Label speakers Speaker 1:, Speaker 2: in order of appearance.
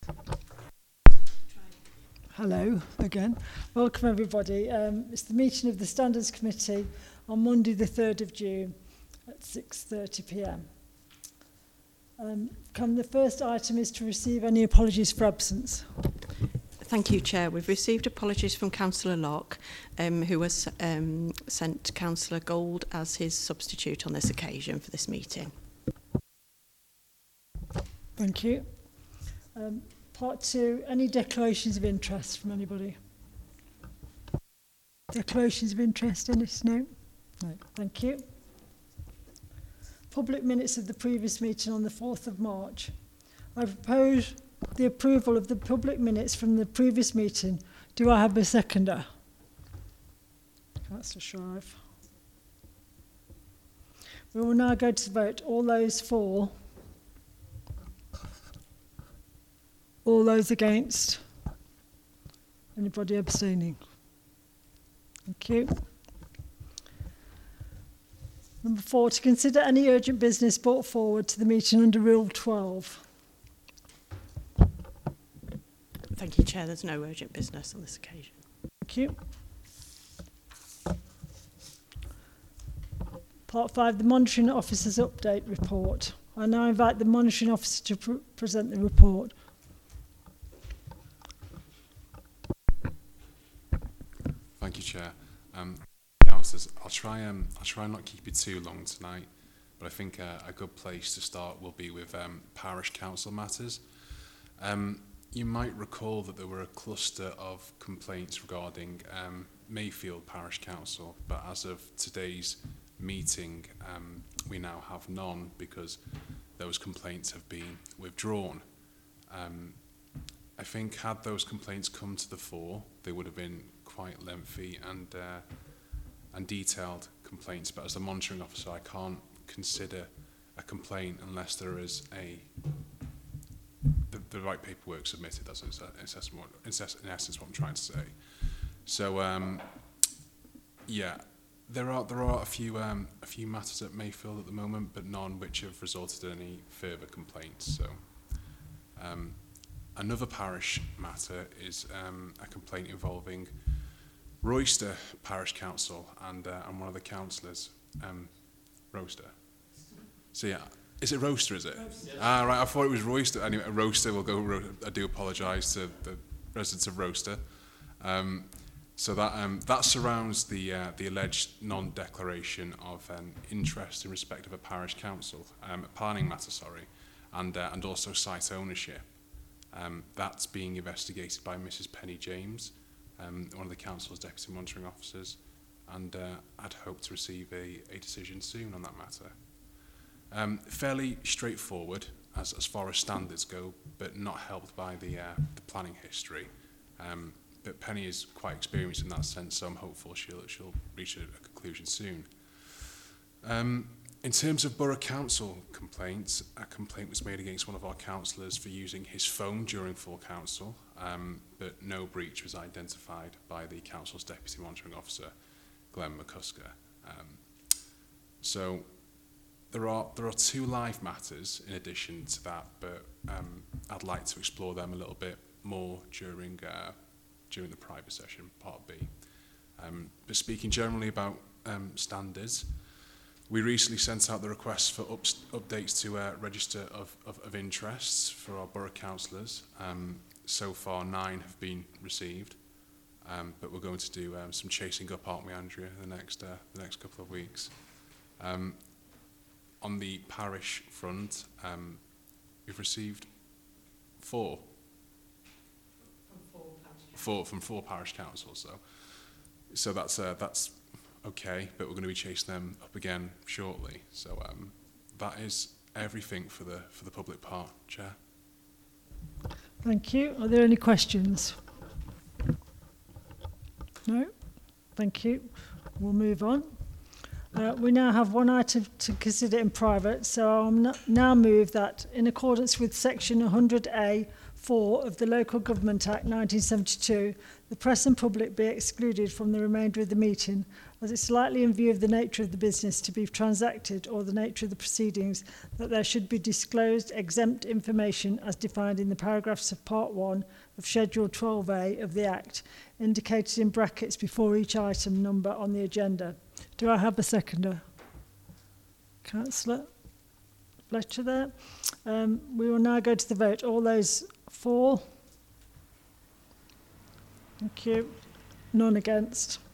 Speaker 1: Hello again. Welcome everybody. It's the meeting of the Standards Committee on Monday the 3rd of June at 6:30 p.m. The first item is to receive any apologies for absence.
Speaker 2: Thank you, Chair. We've received apologies from Councillor Locke, who has sent Councillor Gold as his substitute on this occasion for this meeting.
Speaker 1: Thank you. Part 2, any declarations of interest from anybody? Declarations of interest in this? No? No. Thank you. Public minutes of the previous meeting on the 4th of March. I propose the approval of the public minutes from the previous meeting. Do I have a seconder? Councillor Shrive. We will now go to the vote. All those for? All those against? Anybody abstaining? Thank you. Number 4, to consider any urgent business brought forward to the meeting under Rule 12.
Speaker 2: Thank you, Chair. There's no urgent business on this occasion.
Speaker 1: Thank you. Part 5, the Monitoring Officer's Update Report. I now invite the Monitoring Officer to present the report.
Speaker 3: Thank you, Chair. Councillors, I'll try and not keep it too long tonight, but I think a good place to start will be with parish council matters. You might recall that there were a cluster of complaints regarding Mayfield Parish Council, but as of today's meeting, we now have none because those complaints have been withdrawn. I think had those complaints come to the fore, they would have been quite lengthy and detailed complaints, but as the monitoring officer, I can't consider a complaint unless there is the right paperwork submitted. That's in essence what I'm trying to say. So yeah, there are a few matters at Mayfield at the moment, but none which have resulted in any further complaints. So another parish matter is a complaint involving Royster Parish Council and one of the councillors, Royster. So yeah, is it Royster, is it? Royster. Ah, right, I thought it was Royster. Anyway, Royster, we'll go, I do apologise to the residents of Royster. So that surrounds the alleged non-declaration of interest in respect of a parish council, a planning matter, sorry, and also site ownership. That's being investigated by Mrs. Penny James, one of the council's deputy monitoring officers, and I'd hope to receive a decision soon on that matter. Fairly straightforward as far as standards go, but not helped by the planning history. But Penny is quite experienced in that sense, so I'm hopeful she'll reach a conclusion soon. In terms of Borough Council complaints, a complaint was made against one of our councillors for using his phone during full council, but no breach was identified by the council's deputy monitoring officer, Glenn McCusker. So there are 2 live matters in addition to that, but I'd like to explore them a little bit more during the private session, part B. But speaking generally about standards, we recently sent out the requests for updates to register of interests for our borough councillors. So far 9 have been received, but we're going to do some chasing up, aren't we, Andrea, the next couple of weeks. On the parish front, we've received 4 from 4 parish councils, so that's okay, but we're going to be chasing them up again shortly. So that is everything for the public part, Chair.
Speaker 1: Thank you. Are there any questions? No? Thank you. We'll move on. We now have one item to consider in private, so I'll now move that in accordance with section 100A 4 of the Local Government Act 1972, the press and public be excluded from the remainder of the meeting, as it's likely in view of the nature of the business to be transacted or the nature of the proceedings that there should be disclosed exempt information as defined in the paragraphs of Part 1 of Schedule 12A of the Act, indicated in brackets before each item number on the agenda. Do I have a seconder? Councillor Fletcher there. We will now go to the vote. All those for? Thank you. None against.